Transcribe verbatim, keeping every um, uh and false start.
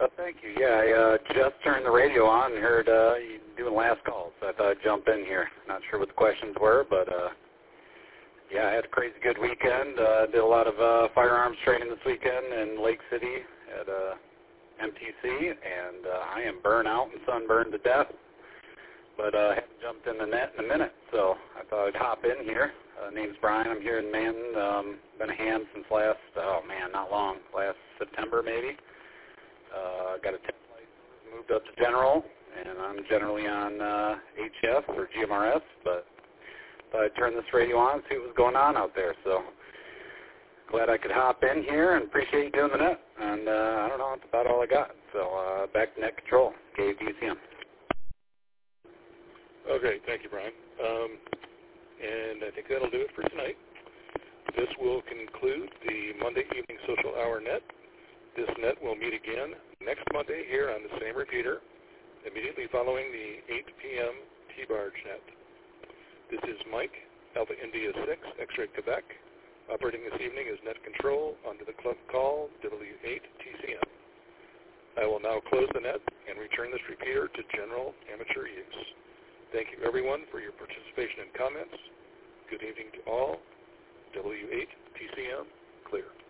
Uh, thank you. Yeah, I uh, just turned the radio on and heard uh, you doing last calls, so I thought I'd jump in here. Not sure what the questions were, but uh, yeah, I had a crazy good weekend. Uh, did a lot of uh, firearms training this weekend in Lake City at uh, M T C, and uh, I am burnt out and sunburned to death, but uh, I haven't jumped in the net in a minute, so I thought I'd hop in here. Uh, name's Brian. I'm here in Manton. Um, been a hand since last, oh man, not long, last September maybe. Uh, got a tech license, moved up to general, and I'm generally on uh, H F or G M R S, but thought I'd turn this radio on and see what was going on out there. So glad I could hop in here and appreciate you doing the net. And uh, I don't know, that's about all I got. So uh, back to net control, K D C M. Okay, thank you, Brian. Um, and I think that'll do it for tonight. This will conclude the Monday Evening Social Hour Net. This net will meet again next Monday here on the same repeater, immediately following the eight p.m. T-Barge net. This is Mike, Alpha India six, X-Ray Quebec. Operating this evening is Net Control under the club call W eight T C M. I will now close the net and return this repeater to general amateur use. Thank you, everyone, for your participation and comments. Good evening to all. W eight T C M, clear.